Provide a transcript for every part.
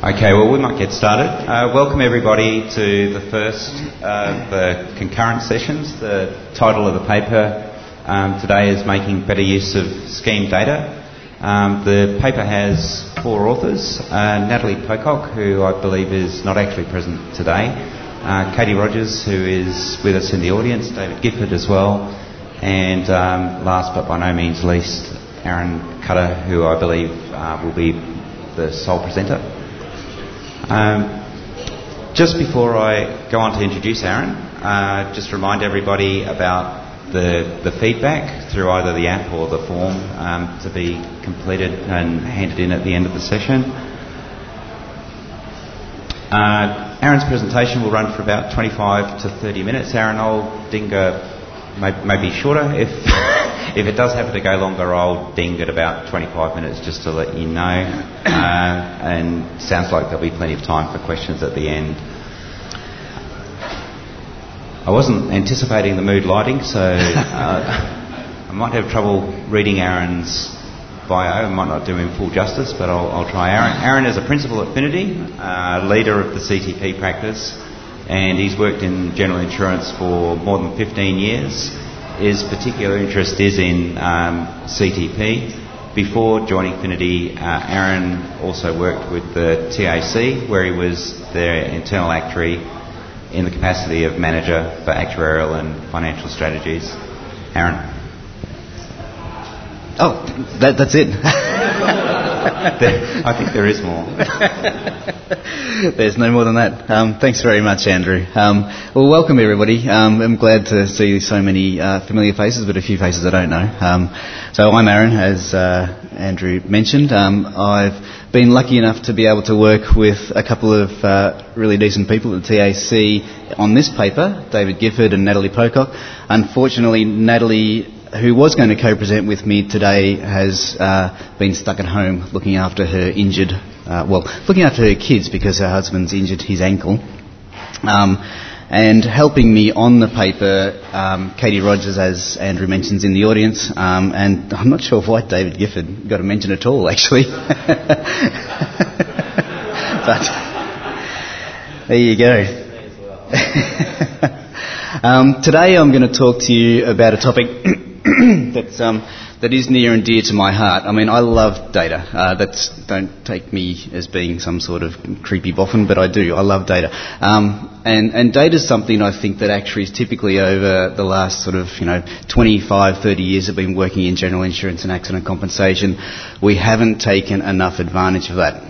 Okay, well, we might get started. Welcome everybody to the first of the concurrent sessions. The title of the paper today is Making Better Use of Scheme Data. The paper has four authors, Natalie Pocock, who I believe is not actually present today, Katie Rogers, who is with us in the audience, David Gifford as well, and last but by no means least, Aaron Cutter, who I believe will be the sole presenter. Just before I go on to introduce Aaron, just remind everybody about the feedback through either the app or the form to be completed and handed in at the end of the session. Aaron's presentation will run for about 25 to 30 minutes. Aaron, I'll ding maybe shorter. If it does happen to go longer, I'll ding at about 25 minutes just to let you know. And sounds like there'll be plenty of time for questions at the end. I wasn't anticipating the mood lighting, so I might have trouble reading Aaron's bio. I might not do him full justice, but I'll try. Aaron is a principal at Finity, leader of the CTP practice, and he's worked in general insurance for more than 15 years. His particular interest is in CTP. Before joining Finity, Aaron also worked with the TAC, where he was their internal actuary in the capacity of manager for actuarial and financial strategies. Aaron. Oh, that's it. I think there is more. There's no more than that. Thanks very much, Andrew. Well, welcome everybody. I'm glad to see so many familiar faces, but a few faces I don't know. So I'm Aaron, as Andrew mentioned. I've been lucky enough to be able to work with a couple of really decent people at the TAC on this paper, David Gifford and Natalie Pocock. Unfortunately, Natalie, who was going to co-present with me today, has been stuck at home looking after her looking after her kids because her husband's injured his ankle. And helping me on the paper, Katie Rogers, as Andrew mentions, in the audience, and I'm not sure why David Gifford got a mention at all, actually. But there you go. Today I'm going to talk to you about a topic that is near and dear to my heart. I mean, I love data. Don't take me as being some sort of creepy boffin, but I do. I love data. And data is something I think that actuaries typically over the last 25, 30 years have been working in general insurance and accident compensation. We haven't taken enough advantage of that.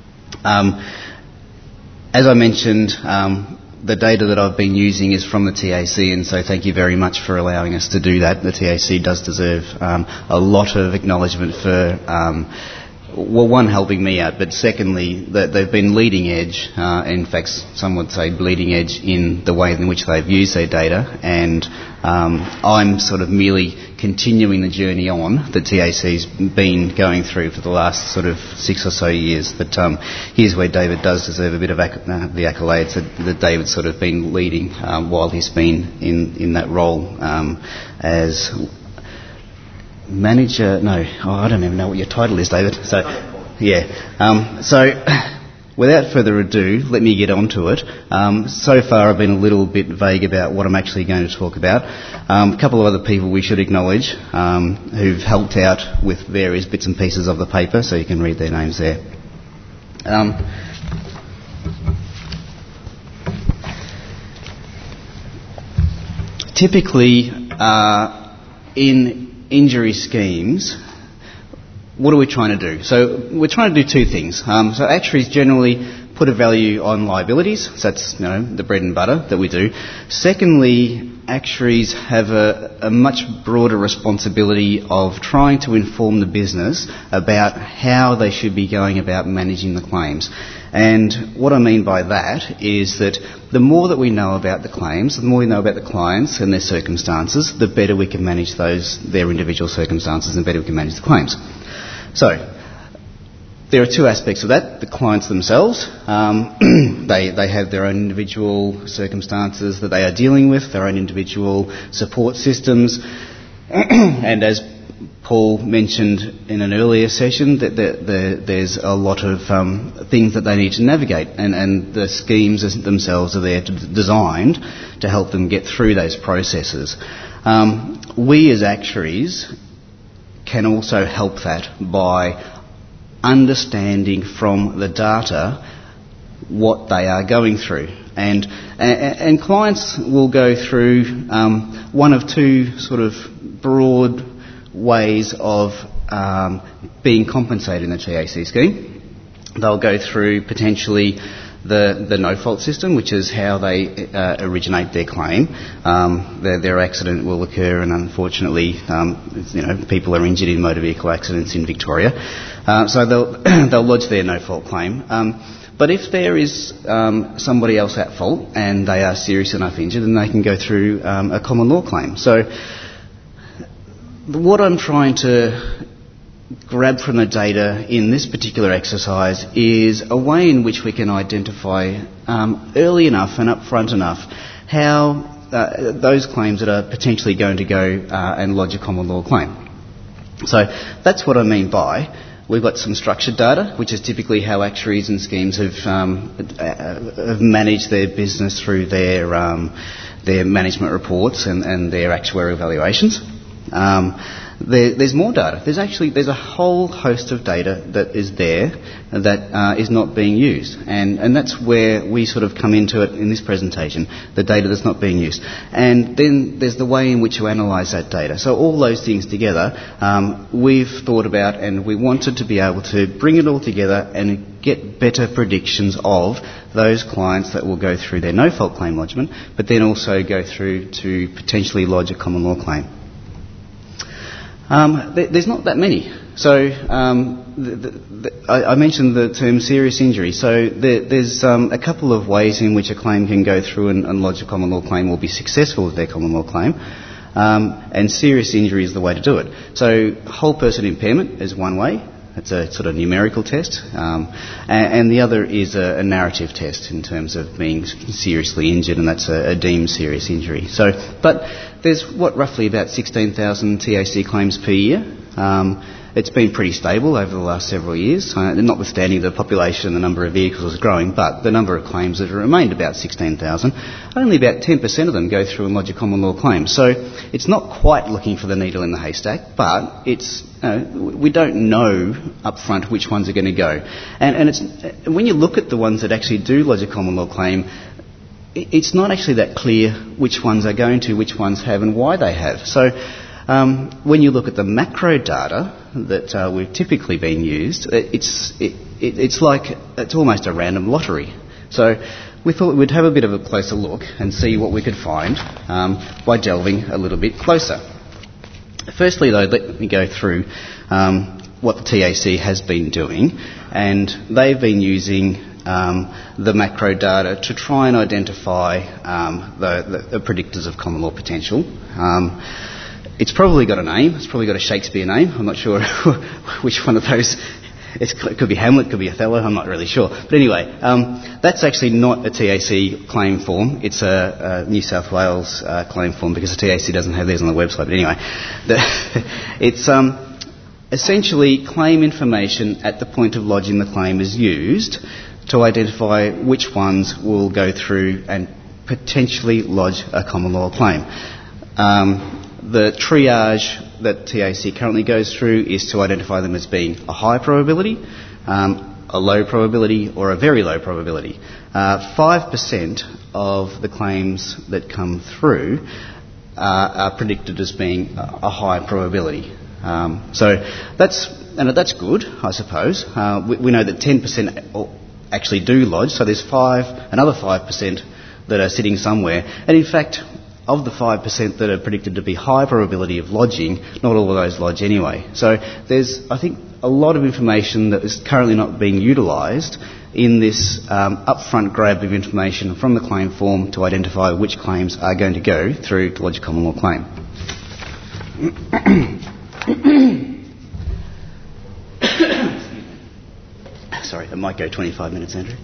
As I mentioned, the data that I've been using is from the TAC, and so thank you very much for allowing us to do that. The TAC does deserve a lot of acknowledgement for, one, helping me out, but secondly, that they've been leading edge, in fact, some would say bleeding edge in the way in which they've used their data, and I'm sort of merely continuing the journey on that TAC's been going through for the last 6 or so years. But here's where David does deserve a bit of the accolades that David's sort of been leading while he's been in that role as manager. I don't even know what your title is, David. So, yeah. Without further ado, let me get on to it. So far I've been a little bit vague about what I'm actually going to talk about. A couple of other people we should acknowledge who've helped out with various bits and pieces of the paper, so you can read their names there. Typically, in injury schemes, what are we trying to do? So we're trying to do two things. So actuaries generally put a value on liabilities. So that's the bread and butter that we do. Secondly, actuaries have a much broader responsibility of trying to inform the business about how they should be going about managing the claims. And what I mean by that is that the more that we know about the claims, the more we know about the clients and their circumstances, the better we can manage their individual circumstances and better we can manage the claims. So, there are two aspects of that. The clients themselves, they have their own individual circumstances that they are dealing with, their own individual support systems, and as Paul mentioned in an earlier session that there's a lot of things that they need to navigate, and the schemes themselves are there designed to help them get through those processes. We as actuaries can also help that by understanding from the data what they are going through. And clients will go through one of two sort of broad ways of being compensated in the TAC scheme. They'll go through potentially the no-fault system, which is how they originate their claim. Their accident will occur, and unfortunately, people are injured in motor vehicle accidents in Victoria. So they'll lodge their no-fault claim. But if there is somebody else at fault and they are serious enough injured, then they can go through a common law claim. So what I'm trying to grab from the data in this particular exercise is a way in which we can identify early enough and upfront enough how those claims that are potentially going to go and lodge a common law claim. So that's what I mean by we've got some structured data, which is typically how actuaries and schemes have managed their business through their management reports and their actuarial evaluations. There's more data. There's a whole host of data that is there that is not being used, and that's where we sort of come into it in this presentation. The data that's not being used, and then there's the way in which you analyse that data. So all those things together, we've thought about, and we wanted to be able to bring it all together and get better predictions of those clients that will go through their no-fault claim lodgement, but then also go through to potentially lodge a common law claim. There's not that many. So I mentioned the term serious injury. So there's a couple of ways in which a claim can go through and lodge a common law claim or be successful with their common law claim. And serious injury is the way to do it. So whole person impairment is one way. It's a sort of numerical test. And the other is a narrative test in terms of being seriously injured, and that's a deemed serious injury. So, but there's roughly about 16,000 TAC claims per year. It's been pretty stable over the last several years, notwithstanding the population and the number of vehicles is growing, but the number of claims have remained about 16,000. Only about 10% of them go through and lodge a common law claim. So it's not quite looking for the needle in the haystack, but it's we don't know up front which ones are going to go. And it's when you look at the ones that actually do lodge a common law claim, it's not actually that clear which ones are going to, which ones have, and why they have. So when you look at the macro data that we've typically been used, it's almost a random lottery. So we thought we'd have a bit of a closer look and see what we could find by delving a little bit closer. Firstly, though, let me go through what the TAC has been doing, and they've been using the macro data to try and identify the predictors of common law potential. It's probably got a name. It's probably got a Shakespeare name. I'm not sure which one of those. It could be Hamlet, could be Othello. I'm not really sure. But anyway, that's actually not a TAC claim form. It's a New South Wales claim form because the TAC doesn't have theirs on the website. But anyway, it's essentially claim information at the point of lodging the claim is used to identify which ones will go through and potentially lodge a common law claim. The triage that TAC currently goes through is to identify them as being a high probability, a low probability, or a very low probability. 5% of the claims that come through are predicted as being a high probability. So that's good, I suppose. We know that 10% actually do lodge, so there's another 5% that are sitting somewhere. And in fact, of the 5% that are predicted to be high probability of lodging, not all of those lodge anyway. So there's, I think, a lot of information that is currently not being utilised in this upfront grab of information from the claim form to identify which claims are going to go through to lodge a common law claim. Sorry, it might go 25 minutes, Andrew.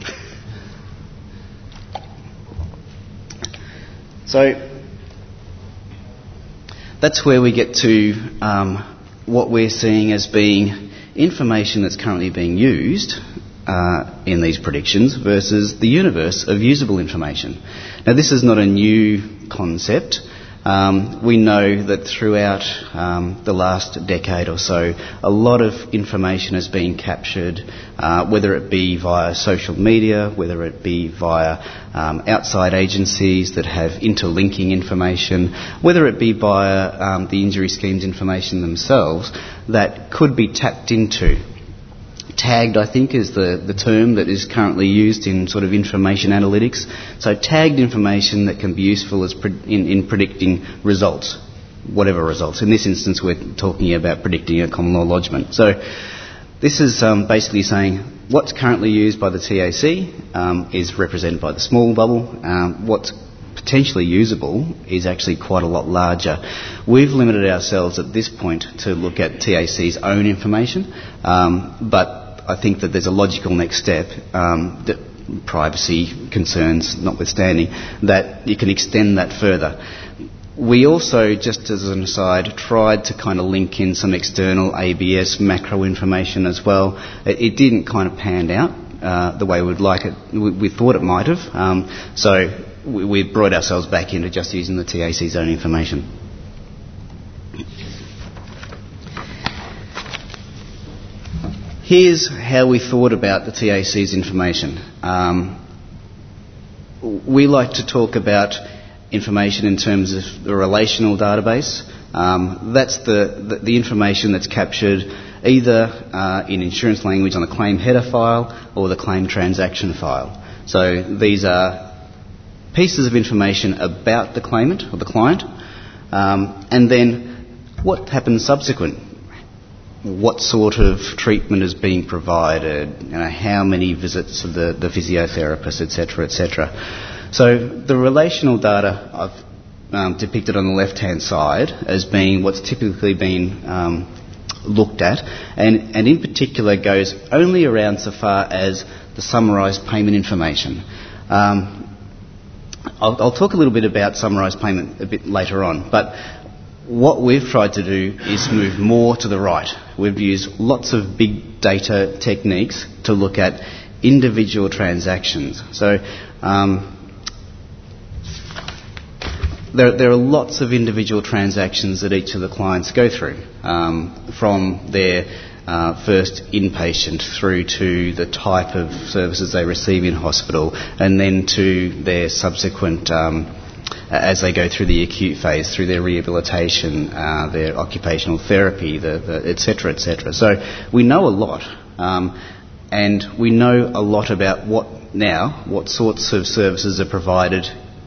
So that's where we get to what we're seeing as being information that's currently being used in these predictions versus the universe of usable information. Now, this is not a new concept. We know that throughout the last decade or so, a lot of information has been captured, whether it be via social media, whether it be via outside agencies that have interlinking information, whether it be via the injury schemes information themselves that could be tapped into. Tagged, I think, is the term that is currently used in sort of information analytics. So tagged information that can be useful as in predicting results, whatever results. In this instance, we're talking about predicting a common law lodgement. So this is basically saying what's currently used by the TAC is represented by the small bubble. What's potentially usable is actually quite a lot larger. We've limited ourselves at this point to look at TAC's own information, but I think that there's a logical next step, that privacy concerns notwithstanding, that you can extend that further. We also, just as an aside, tried to kind of link in some external ABS macro information as well. It didn't kind of pan out the way we'd like it. We thought it might have. So we brought ourselves back into just using the TAC's own information. Here's how we thought about the TAC's information. We like to talk about information in terms of the relational database. That's the information that's captured either in insurance language on the claim header file or the claim transaction file. So these are pieces of information about the claimant or the client, and then what happens subsequent. What sort of treatment is being provided, how many visits of the physiotherapist, etc., etc. So the relational data I've depicted on the left-hand side as being what's typically been looked at, and in particular goes only around so far as the summarised payment information. I'll talk a little bit about summarised payment a bit later on, but what we've tried to do is move more to the right. We've used lots of big data techniques to look at individual transactions. So there are lots of individual transactions that each of the clients go through, from their first inpatient through to the type of services they receive in hospital, and then to their subsequent as they go through the acute phase, through their rehabilitation, their occupational therapy, etc., etc. So we know a lot, and we know a lot about what sorts of services are provided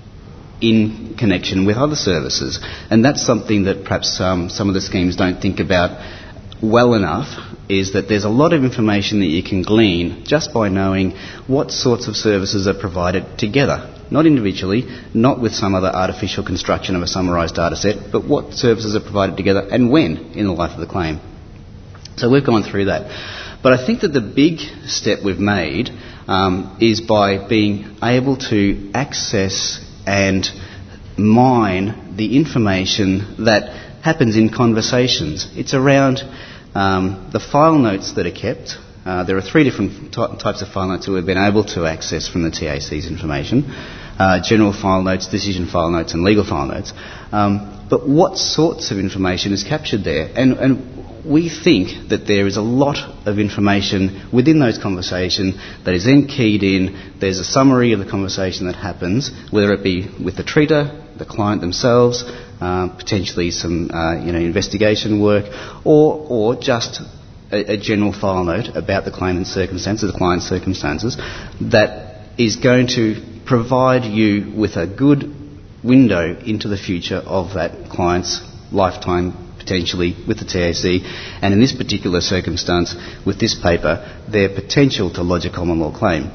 in connection with other services. And that's something that perhaps some of the schemes don't think about well enough, is that there's a lot of information that you can glean just by knowing what sorts of services are provided together. Not individually, not with some other artificial construction of a summarised data set, but what services are provided together and when in the life of the claim. So we've gone through that. But I think that the big step we've made is by being able to access and mine the information that happens in conversations. It's around the file notes that are kept. There are three different types of file notes that we've been able to access from the TAC's information. General file notes, decision file notes and legal file notes. But what sorts of information is captured there? And we think that there is a lot of information within those conversations that is then keyed in. There's a summary of the conversation that happens, whether it be with the treater, the client themselves, potentially some investigation work, or just a general file note about the claimant's circumstances, the client's circumstances, that is going to provide you with a good window into the future of that client's lifetime, potentially with the TAC, and in this particular circumstance, with this paper, their potential to lodge a common law claim.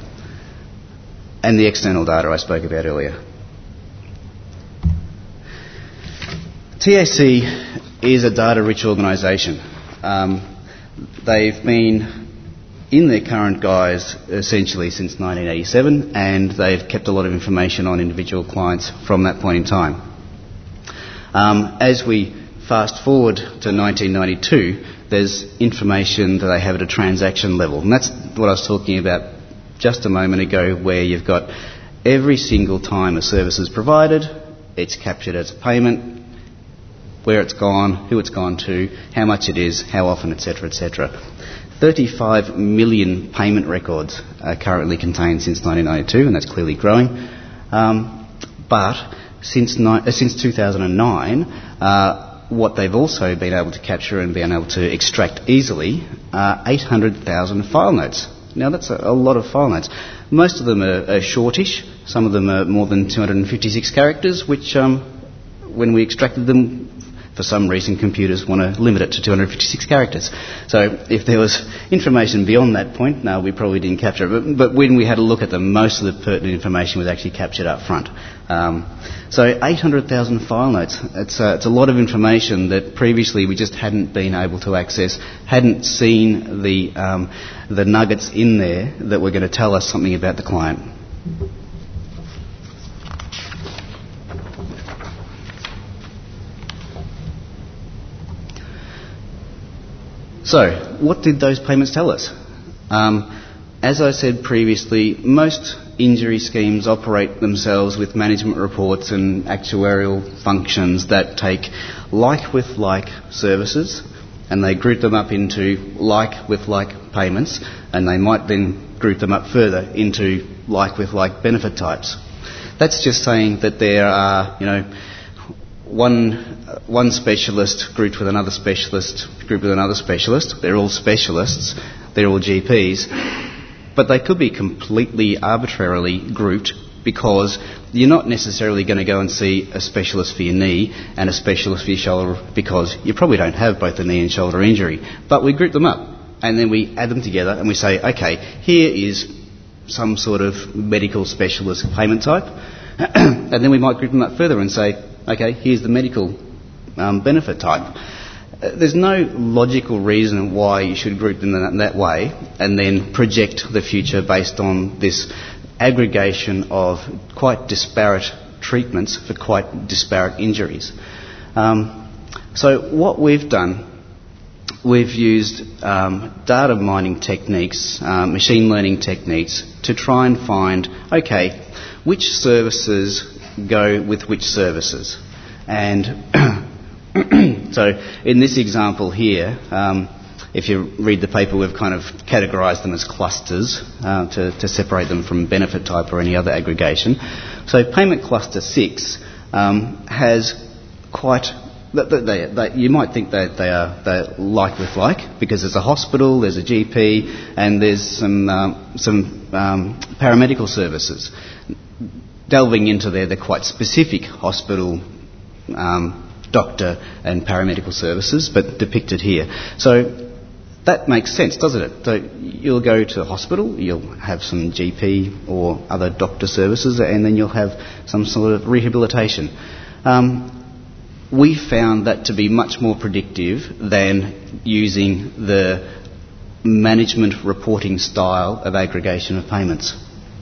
And the external data I spoke about earlier. TAC is a data-rich organisation. They've been in their current guise essentially since 1987, and they've kept a lot of information on individual clients from that point in time. As we fast forward to 1992, there's information that they have at a transaction level. And that's what I was talking about just a moment ago, where you've got every single time a service is provided, it's captured as a payment, where it's gone, who it's gone to, how much it is, how often, etc., etc. 35 million payment records are currently contained since 1992, and that's clearly growing. But since 2009, what they've also been able to capture and been able to extract easily are 800,000 file notes. Now, that's a lot of file notes. Most of them are shortish. Some of them are more than 256 characters, which, when we extracted them, for some reason computers want to limit it to 256 characters. So if there was information beyond that point, no, we probably didn't capture it. But when we had a look at them, most of the pertinent information was actually captured up front. So 800,000 file notes. It's a lot of information that previously we just hadn't been able to access, hadn't seen the nuggets in there that were going to tell us something about the client. So, what did those payments tell us? As I said previously, most injury schemes operate themselves with management reports and actuarial functions that take like with like services, and they group them up into like with like payments, and they might then group them up further into like with like benefit types. That's just saying that there are, one specialist grouped with another specialist, grouped with another specialist. They're all specialists, they're all GPs, but they could be completely arbitrarily grouped because you're not necessarily going to go and see a specialist for your knee and a specialist for your shoulder, because you probably don't have both a knee and shoulder injury. But we group them up and then we add them together and we say, okay, here is some sort of medical specialist payment type, and then we might group them up further and say, okay, here's the medical benefit type. There's no logical reason why you should group them in that way and then project the future based on this aggregation of quite disparate treatments for quite disparate injuries. So what we've done, we've used data mining techniques, machine learning techniques to try and find, okay, which services go with which services. And so in this example here, if you read the paper, we've kind of categorised them as clusters to separate them from benefit type or any other aggregation. So payment cluster 6 has quite... you might think that they're like with like, because there's a hospital, there's a GP, and there's some paramedical services. Delving into there, they're quite specific hospital, doctor and paramedical services, but depicted here. So that makes sense, doesn't it? So you'll go to a hospital, you'll have some GP or other doctor services, and then you'll have some sort of rehabilitation. We found that to be much more predictive than using the management reporting style of aggregation of payments.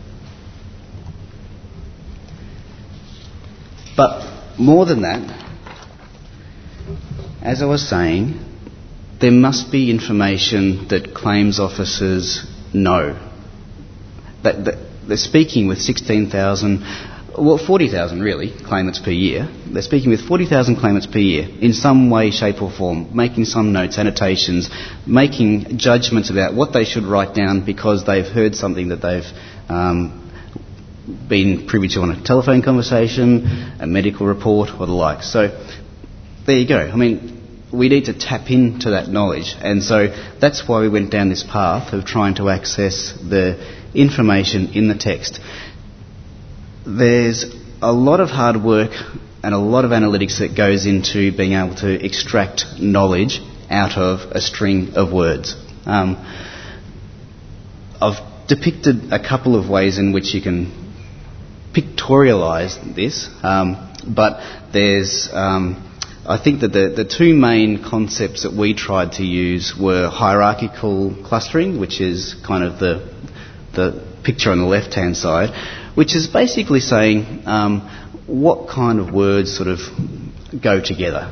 But more than that, as I was saying, there must be information that claims officers know. That they're speaking with 40,000 really, claimants per year. They're speaking with 40,000 claimants per year in some way, shape or form, making some notes, annotations, making judgments about what they should write down because they've heard something that they've been privy to on a telephone conversation, a medical report or the like. So there you go. I mean, we need to tap into that knowledge, and so that's why we went down this path of trying to access the information in the text. There's a lot of hard work and a lot of analytics that goes into being able to extract knowledge out of a string of words. I've depicted a couple of ways in which you can pictorialise this, but there's, I think that the two main concepts that we tried to use were hierarchical clustering, which is kind of the picture on the left-hand side, which is basically saying what kind of words sort of go together.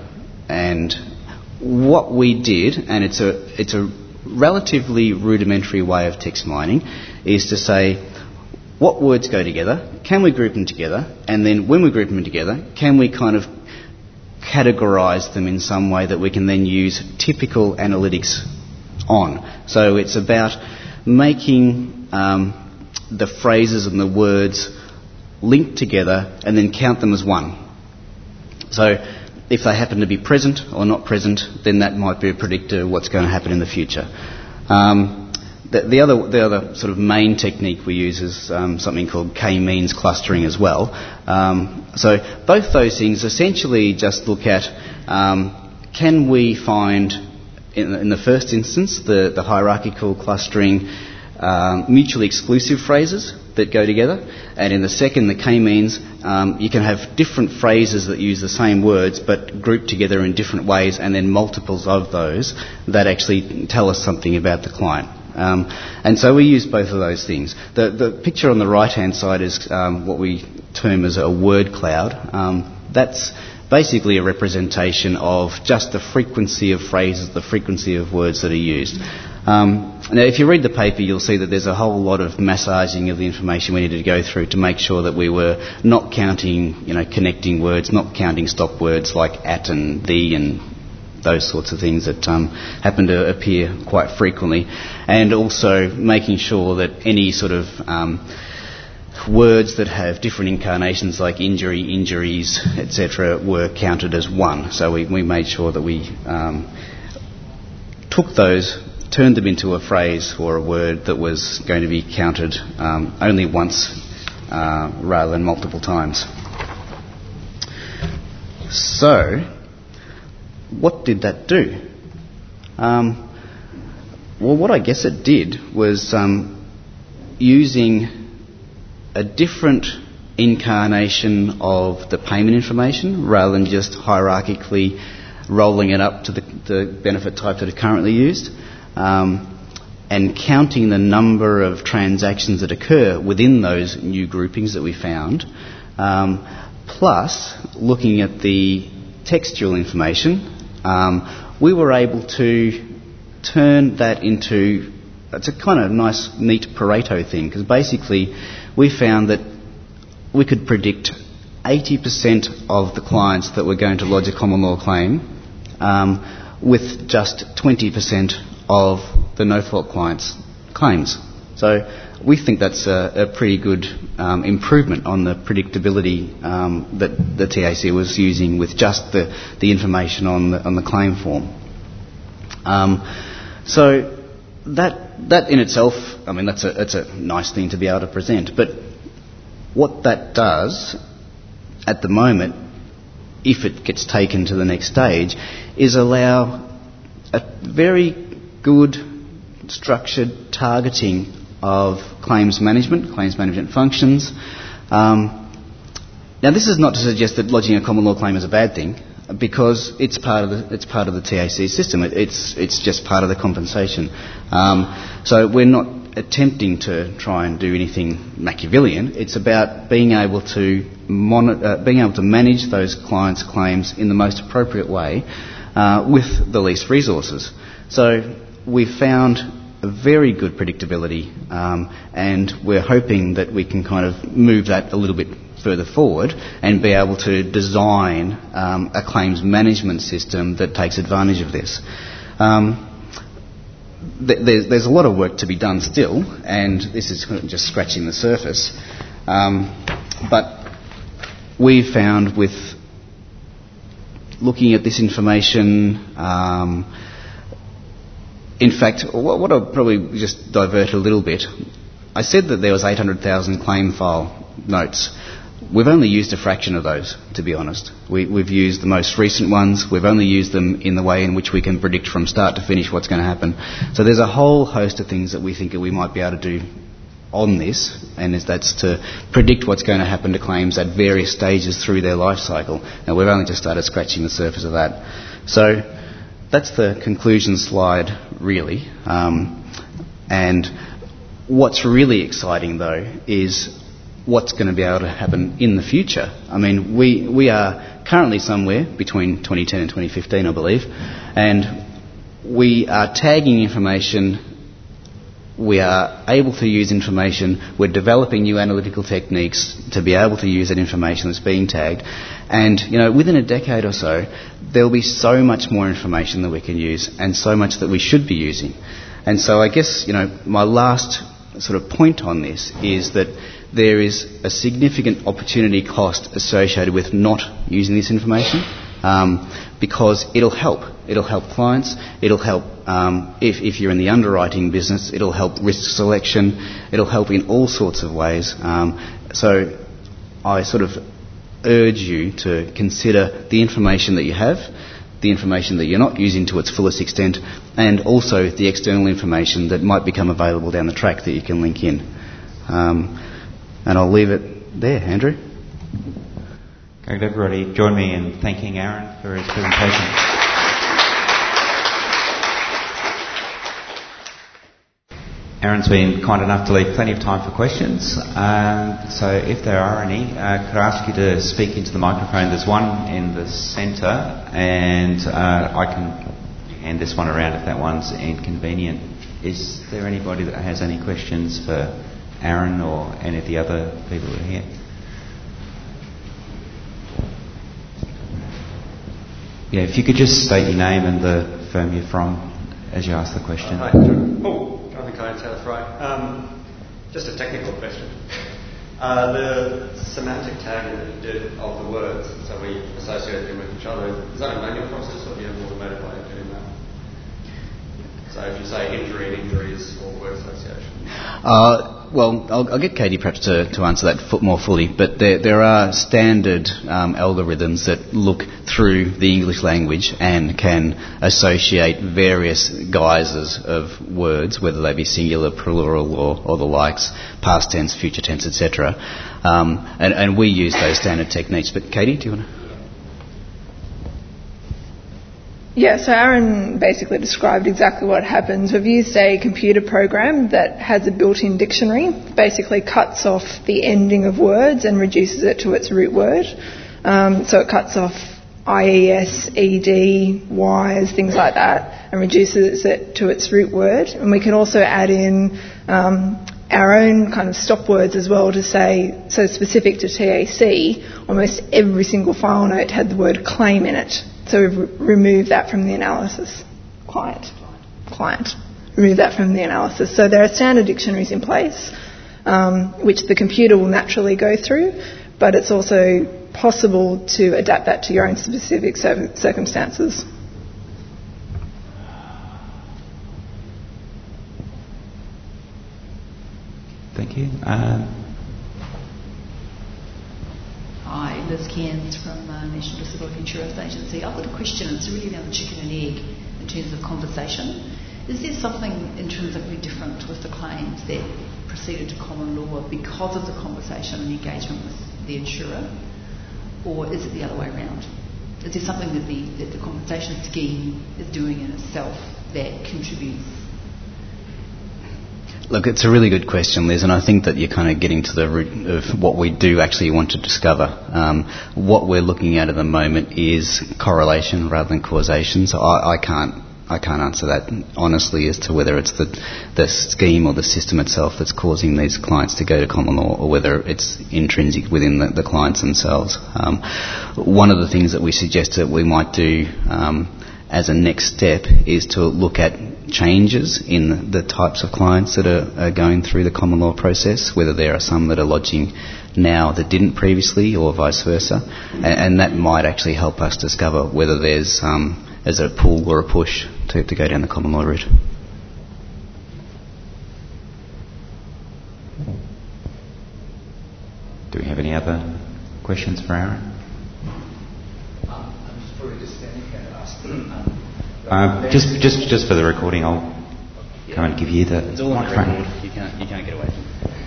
And what we did, and it's a relatively rudimentary way of text mining, is to say what words go together, can we group them together, and then when we group them together, can we kind of categorise them in some way that we can then use typical analytics on. So it's about making the phrases and the words link together and then count them as one. So if they happen to be present or not present, then that might be a predictor of what's going to happen in the future. The other sort of main technique we use is something called k-means clustering as well. So both those things essentially just look at can we find, in the first instance, the hierarchical clustering mutually exclusive phrases that go together, and in the second, the k-means, you can have different phrases that use the same words but grouped together in different ways, and then multiples of those that actually tell us something about the client. And so we use both of those things. The picture on the right-hand side is what we term as a word cloud. That's basically a representation of just the frequency of phrases, the frequency of words that are used. Now, if you read the paper, you'll see that there's a whole lot of massaging of the information we needed to go through to make sure that we were not counting, connecting words, not counting stop words like at and the and those sorts of things that happen to appear quite frequently, and also making sure that any sort of words that have different incarnations like injury, injuries, etc. were counted as one. So we made sure that we took those, turned them into a phrase or a word that was going to be counted only once rather than multiple times. So, what did that do? Well, what I guess it did was using a different incarnation of the payment information rather than just hierarchically rolling it up to the benefit type that are currently used, and counting the number of transactions that occur within those new groupings that we found, plus looking at the textual information, we were able to turn that into, it's a kind of nice, neat Pareto thing, because basically we found that we could predict 80% of the clients that were going to lodge a common law claim with just 20% of the no-fault clients' claims. So we think that's a pretty good improvement on the predictability that the TAC was using with just the information on the claim form. So that in itself, I mean, that's a nice thing to be able to present. But what that does at the moment, if it gets taken to the next stage, is allow a very good structured targeting of claims management functions. Now, this is not to suggest that lodging a common law claim is a bad thing, because it's part of the TAC system. It's just part of the compensation. So we're not attempting to try and do anything Machiavellian. It's about being able to manage those clients' claims in the most appropriate way with the least resources. So we found a very good predictability, and we're hoping that we can kind of move that a little bit further forward and be able to design a claims management system that takes advantage of this. There's a lot of work to be done still, and this is just scratching the surface. But we found with looking at this information, in fact, what I'll probably just divert a little bit. I said that there was 800,000 claim file notes. We've only used a fraction of those, to be honest. We've used the most recent ones. We've only used them in the way in which we can predict from start to finish what's going to happen. So there's a whole host of things that we think that we might be able to do on this, and that's to predict what's going to happen to claims at various stages through their life cycle. Now, we've only just started scratching the surface of that. So that's the conclusion slide, really. And what's really exciting, though, is what's going to be able to happen in the future. I mean, we are currently somewhere between 2010 and 2015, I believe, and we are tagging information. We are able to use information. We're developing new analytical techniques to be able to use that information that's being tagged. And, within a decade or so, there'll be so much more information that we can use and so much that we should be using. And so I guess, my last sort of point on this is that there is a significant opportunity cost associated with not using this information, because it'll help. It'll help clients. It'll help if you're in the underwriting business. It'll help risk selection. It'll help in all sorts of ways. So I sort of urge you to consider the information that you have, the information that you're not using to its fullest extent, and also the external information that might become available down the track that you can link in. And I'll leave it there, Andrew. Could everybody join me in thanking Aaron for his presentation? Aaron's been kind enough to leave plenty of time for questions. So if there are any, could I ask you to speak into the microphone? There's one in the centre, and I can hand this one around if that one's inconvenient. Is there anybody that has any questions for Aaron or any of the other people that are here? Yeah, if you could just state your name and the firm you're from as you ask the question. Hi, Jonathan Kine, Taylor Fry. Just a technical question. The semantic tagging that you did of the words, so we associate them with each other, is that a manual process or do you have an automated way of doing that? So if you say injury and injuries or word association. Well, I'll get Katie perhaps to answer that more fully, but there are standard algorithms that look through the English language and can associate various guises of words, whether they be singular, plural, or the likes, past tense, future tense, etc. And we use those standard techniques. But Katie, do you want to? Yeah, so Aaron basically described exactly what happens. We've used a computer program that has a built-in dictionary, basically cuts off the ending of words and reduces it to its root word. So it cuts off IES, ED, Ys, things like that, and reduces it to its root word. And we can also add in our own kind of stop words as well to say, so specific to TAC, almost every single file note had the word claim in it. So we've removed that from the analysis. Client. Remove that from the analysis. So there are standard dictionaries in place, which the computer will naturally go through, but it's also possible to adapt that to your own specific circumstances. Thank you. Hi, Liz Cairns from National Disability Insurance Agency. I've got a question. It's really around the chicken and egg in terms of conversation. Is there something intrinsically different with the claims that proceeded to common law because of the conversation and engagement with the insurer, or is it the other way around? Is there something that the compensation scheme is doing in itself that contributes? Look, it's a really good question, Liz, and I think that you're kind of getting to the root of what we do actually want to discover. What we're looking at the moment is correlation rather than causation, so I can't answer that honestly as to whether it's the scheme or the system itself that's causing these clients to go to common law or whether it's intrinsic within the clients themselves. One of the things that we suggest that we might do as a next step is to look at changes in the types of clients that are going through the common law process, whether there are some that are lodging now that didn't previously or vice versa, and that might actually help us discover whether there's a pull or a push to go down the common law route. Do we have any other questions for Aaron? Just for the recording, I'll come and give you the microphone. You can't get away.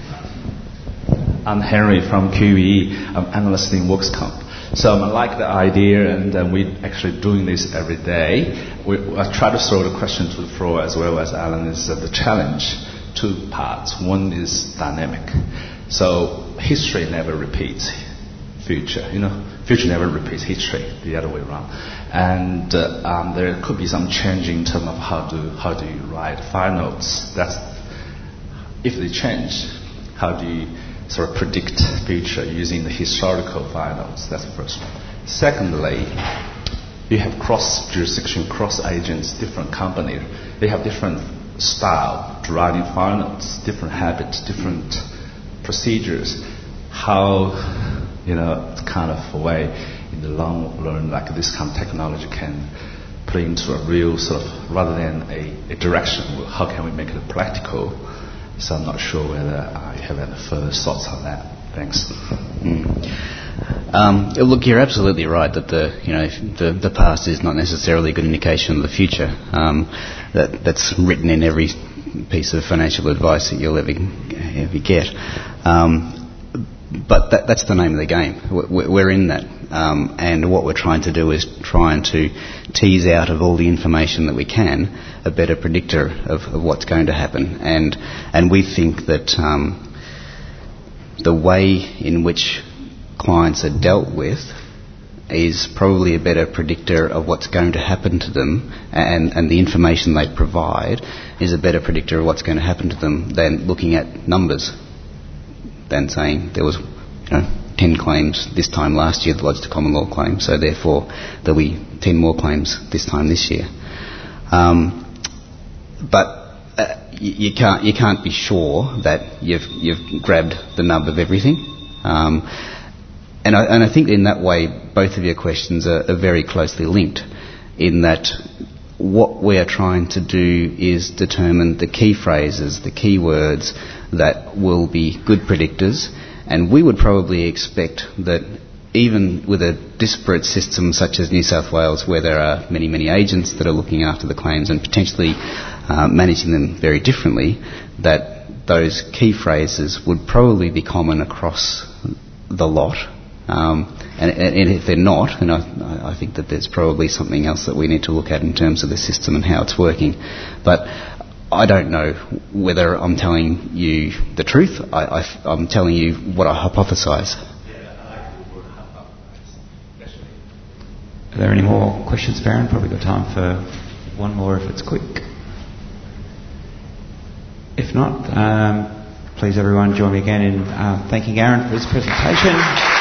I'm Henry from QE. I'm analyst in Workscomp. So I like the idea, and we're actually doing this every day. I try to throw the question to the floor as well as Alan is the challenge. Two parts. One is dynamic. So history never repeats future. Future never repeats history, the other way around. And there could be some change in terms of how do you write file notes. That's if they change, how do you sort of predict future using the historical file notes? That's the first one. Secondly, you have cross-jurisdiction, cross-agents, different companies. They have different style to writing file notes, different habits, different procedures. How, kind of a way in the long run, like this kind of technology can put into a real sort of, rather than a direction, how can we make it practical? So I'm not sure whether you have any further thoughts on that. Thanks. Look, you're absolutely right that the past is not necessarily a good indication of the future. That's written in every piece of financial advice that you'll ever get. But that's the name of the game. We're in that. And what we're trying to do is trying to tease out of all the information that we can a better predictor of what's going to happen. And we think that the way in which clients are dealt with is probably a better predictor of what's going to happen to them, and the information they provide is a better predictor of what's going to happen to them than looking at numbers, than saying there was 10 claims this time last year that lodged a common law claim, so therefore there'll be 10 more claims this time this year. But you can't be sure that you've grabbed the nub of everything. And I think in that way both of your questions are very closely linked, in that what we are trying to do is determine the key phrases, the key words that will be good predictors, and we would probably expect that even with a disparate system such as New South Wales, where there are many, many agents that are looking after the claims and potentially managing them very differently, that those key phrases would probably be common across the lot. And if they're not, then I think that there's probably something else that we need to look at in terms of the system and how it's working. But I don't know whether I'm telling you the truth. I'm telling you what I hypothesise. Are there any more questions, Baron? Probably got time for one more if it's quick. If not, please everyone join me again in thanking Aaron for his presentation.